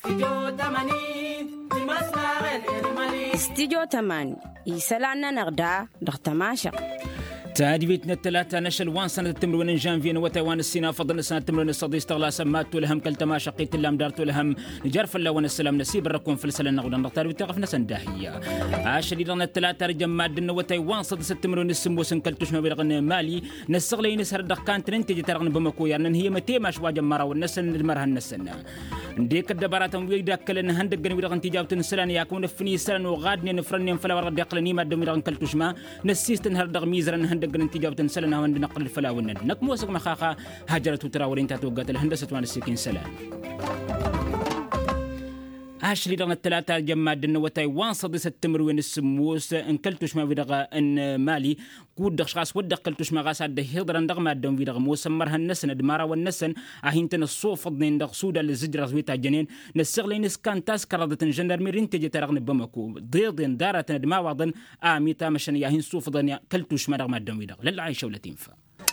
استديو تماني يسلعنا نغدا دغتماشا تهدي بيتنا الثلاثة نشل وان سنة التمرين جانفين وتوان السنة فضل سنة التمرين الصدي استغلا سمات لهم كالتما شقيت اللام دارت لهم نجرف الله ونسلام نسيب الركون في السلة نغدا نختار بتغف نسن داهية عاشر لنا الثلاثة رجم مادن وتوان صدي التمرين السموس كالتوش ما بيرغن مالي نسغلي نسهر دقان تنتج ترغن بمكو يعني هي متي ماش واجم مرة والنسن المرها النسن ديك الدبارات ويدا كلن هندق جن ويرغن تجاوت السلان يكون فني سلان وغادني نفرني فلا ورد يقلني ما دم ويرغن كالتوش ما نسيست نهر دغ ميزرن هندق جن تجاوت السلان وند نقل الفلاون نكموسك مخاخا هجرت تراورين تاتوقات الهندسة وان السكين سلان عاشر لنا الثلاثة جماد النوتاي وان صديس التمرين السموس ان كلتوش ما فيدغا ان مالي كود دخشاس ود كلتوش ما غاس عد هيدر اندغ ما دم فيدغ موسمرها النسن دمارا والنسن اهينتن الصوف ضين دغ سودا للزجر زويتا جنين نسغلين اسكان تاسكرادة جندرميرين تجي ترغن بمكو ضيضين دارة دما وضن اميتا مشان ياهين صوف ضين كلتوش ما دغ ما دم فيدغ للعيشة ولا تنفع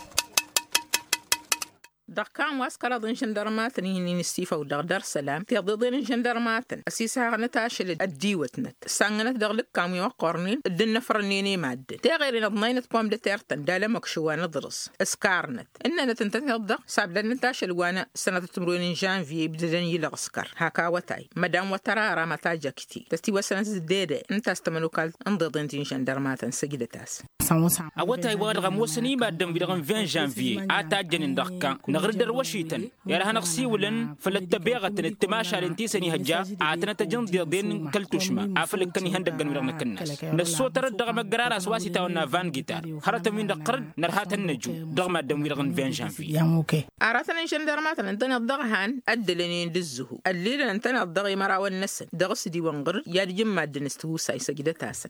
دقان واسكرا ضن جندرمات نيني نستيفا ودغدر سلام تيضدين جندرمات اسيسها نتاشل الديوتنت سانغنت دغلك كام يوقرنين الدن فرنيني ماد تغير نضنين تقوم دتيرتن دالا مكشوان درس اسكارنت اننا تنتهض صعب نتاشل وانا سنه تمرين جانفي بدن يلغسكر هكا وتاي مدام وترارا متى جاكتي تستي وسنه زديده انت استمنو قال انضدين جندرمات سجدتاس اوتاي ورغ موسني بعد بدغن 20 جانفي اتا جنين دقان نغردر وشيتن يا راه نقصي ولن فلتبيغه التماشى لنتيسني هجا عاتنا تجن دين كلتوشما عفلك كني هندغن ورغنا كناس نسو تردغ مغرار اسواسي تاونا فان جيتار خرت من دقرد نرهات النجو دغما دم ورغن 20 جانفي يا موكي اراتنا جندرمات انت نضغهان ادلني دزه الليل انت نضغي مرا والنس دغس دي ونغر يا جما دنستو ساي سجدتاسن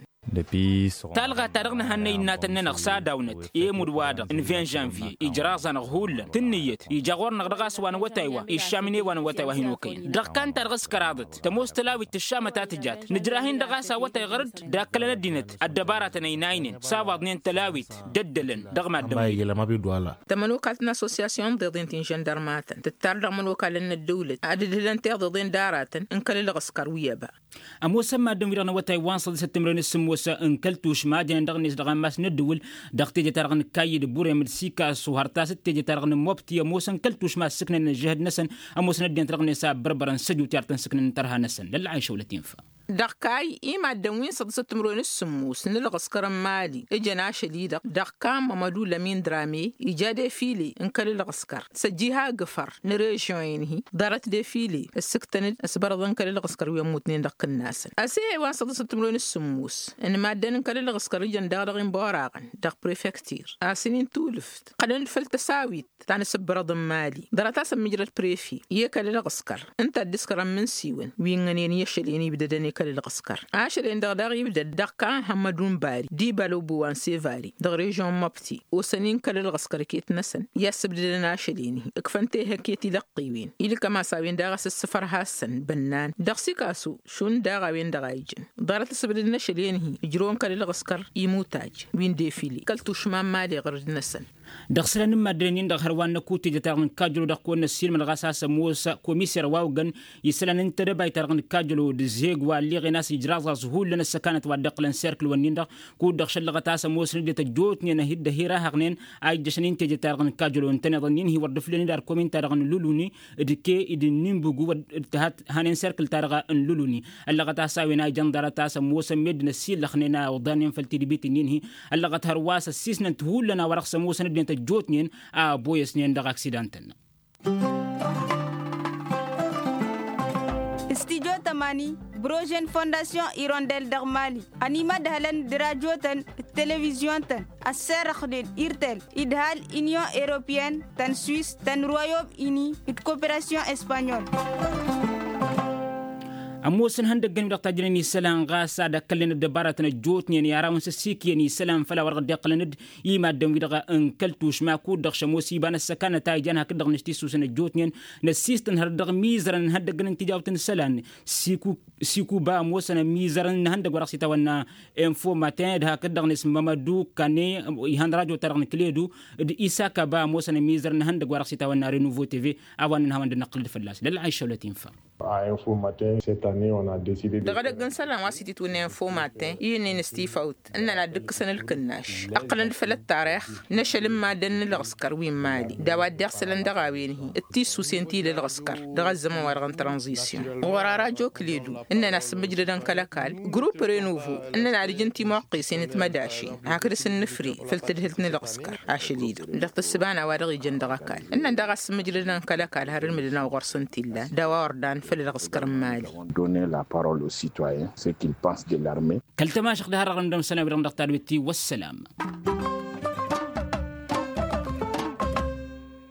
تلغى ترغنا هني ناتن نقصا داونت يمود وادا ان 20 جانفي اجرازا نغول تنيت يجاور نغرغاس وان وتايوا الشامني وان وتايوا هنوكين دقان ترغس كرادت تموستلاوي الشامه تاتجات نجراهين دغاسا وتاي غرد داكلنا دينت الدبارات نيناين سابا دنين تلاويت ددلن دغما باي ما بيدوالا تمنوكاتنا اسوسياسيون ضدين جندرمات تتردغ من وكالنا الدوله عدد لن تضدين دارات ان كل لغسكر ويابا امو سما دميرنا وتاي وان صد ستمرن السموسا ان كلتوش ما جن دغنيس دغ ماس ندول دغتي ترغن كايد بوري من سيكا سوهرتا ستي ترغن موبتي موسن كلتوش ما سكنن جهد نسن اموسن دين ترغن ساب بربرن سجو تيارتن سكنن ترها نسن للعيش ولا تنفع دقاي إما الدوين صد تمرون السموس نلغسكر مالي إجنا شديدة دقا ممدو لمين درامي إجادة فيلي إنكال الغسكر سجيها قفر نريشوينه دارت دي فيلي السكتن أسبرض إنكال الغسكر ويموتنين دق الناس أسيه وان صد تمرون السموس إن ما دين إنكال الغسكر جن دارغين بوراغن دق بريفكتير أسنين تولفت قلن فلتساويت تاني سبرض مالي دارتا مجرد بريفي يكال الغسكر انت الدسكر من سيون وينغنين يشليني بددني كل الغسكر عاشر إن دغدغ يبدأ دقا همدون باري دي بالو بوان سيفاري دغ ريجون مبتي وسنين كل الغسكر كيت نسن يسبد لنا شليني اكفنتي هكيتي لقيوين إلي كما ساوين داغس السفر هاسن بنان دغسي كاسو شون داغاوين دغايجن دارت سبد لنا شليني يجرون كل الغسكر يموتاج وين دي فيلي كل تشمام مالي غرد نسن دغسلن مادرين دغ هروان نكوتي جتاغن كاجلو دغكون السيل من غاساس موسى كوميسير واوغن يسلن انت دبا يترغن كاجلو دزيغ اللي غناس يجراز زهول لنا السكانت ودقلن سيركل ونيندا كود دخل لغتاس موسن دي تجوتني نهيد هيرا هغنين اي جشنين تجي ترغن كاجلو انتن ظنين هي وردفلني دار كومين ترغن لولوني دكي ادنين بوغو اتهات هانين سيركل ترغا ان لولوني اللغتاس وينا جندرتاس موسى مدن السيل لخنينا وضانين فلتي بيت نينهي اللغت هرواس السيسن تهول لنا ورخص موسن دي تجوتني بويسنين دغ اكسيدانتن استديو تماني بروجين فونداسيون إيرونديل دغمالي أنيما دهلن دراجوتن تلفزيون تن السر خدين إيرتل إدهال إنيو إيروبيان تن سويس تن رويوم إني إتكوبراسيون إسبانيول أموسن هندق جن دقتاجني سلام غاسا دكلن الدبارة جوتني يعني يراون سسيكيني سلام فلا ورد دقلند يما دم ويدغا ان كلتوش ما كود دخش موسي بان السكانه تايجان هكدغ نشتيسو سن جوتنين نسيستن هردغ ميزرن هندق جن تجاوتن سلان سيكو با موسن ميزرن هندق ورقسي تونا انفو ماتين هكدغ نس مامدو كاني يهان راجو ترغن كليدو إيساكا با موسن ميزرن هندق ورقسي تونا رينوفو تي في اوان هاوند نقل فلاس للعيشه ولا تنفع دغدق نسلم واسيتي توني انفو ماتين يني نستي فوت اننا دك سن الكناش اقلا في التاريخ نشل ما دن العسكر وين مالي دوا دغسلن دغاوينه التيسو سنتي للعسكر دغزم ورغن ترانزيسيون ورا راجو كليدو اننا سمجردن كلاكال جروب رينوفو اننا رجنتي موقي سنه مداشي هكذا سنفري فلتدهلتني العسكر عاشليدو دغت السبانه وارغي جندغاكال ان دغس سمجردن كلاكال هرمدنا وغرسنتي لا دوا وردان donner la parole aux citoyens, ce qu'ils pensent de l'armée. كل تماشق ده رغم دم سنة ورغم دكتور والسلام.